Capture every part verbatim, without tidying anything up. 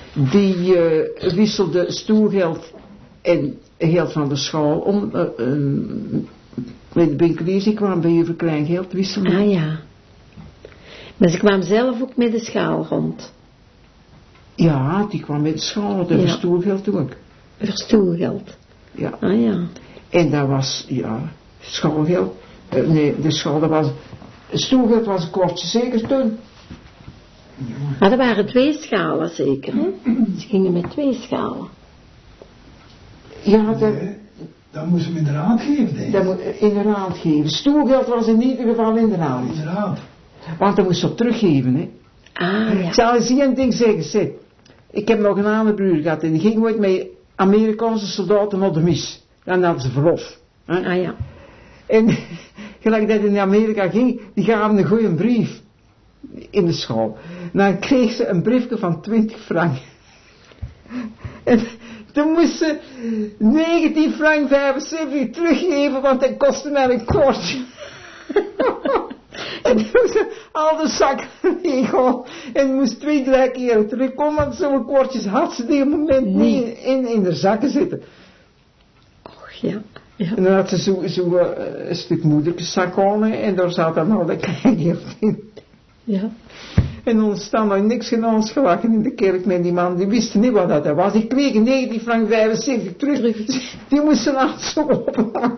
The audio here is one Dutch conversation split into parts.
die uh, wisselde stoelgeld en geld van de school om. Uh, uh, de winkeliers die kwamen bij je voor klein geld wisselen. Ah ja. Maar ze kwam zelf ook met de schaal rond. Ja, die kwam met de schaal, dat ja. Voor stoelgeld ook. Voor stoelgeld. Ja. Ah ja. En dat was, ja, schoolgeld. Uh, nee, de school, dat was, stoelgeld was een kwartje zeker toen. Maar er waren twee schalen zeker, hè? Ze gingen met twee schalen. Ja, dat... Nee, dat moesten we in de raad geven, denk ik. Dat moet in de raad geven. Stoelgeld was in ieder geval in de raad. In de raad. Want dat moest je op teruggeven, hè. Ah, ja. Ik zal eens hier een ding zeggen, zeg. Ik heb nog een andere broer gehad en die ging ooit met Amerikaanse soldaten naar de mis. Dan hadden ze verlof. Hè? Ah ja. En gelijk dat in Amerika ging, die gaven een goeie brief in de school. Dan kreeg ze een briefje van twintig frank. En toen moest ze negentien frank vijfenzeventig teruggeven, want dat kostte mij een kwartje. En toen ze al de zakken leeg en moest twee, drie keer terugkomen, want zo'n kwartjes had ze die moment nee. niet in, in de zakken zitten. Och ja. Ja. En dan had ze zo, zo uh, een stuk moederkenzak aan en daar zat dan al dat kleingeld in. Ja. En ons staan nog niks gedaan gelachen in de kerk met die man, die wisten niet wat dat was. Die kregen negentien frank vijfenzeventig terug, terug. Die moesten altijd zo ophangen.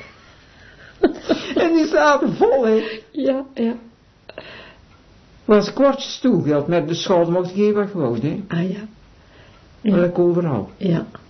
En die zaten vol, hè. Ja, ja. Was een kwartje stoelgeld, met de school mocht je geven wat gewoon, hè. Ah ja. Ja. Maar dat overal. Ja.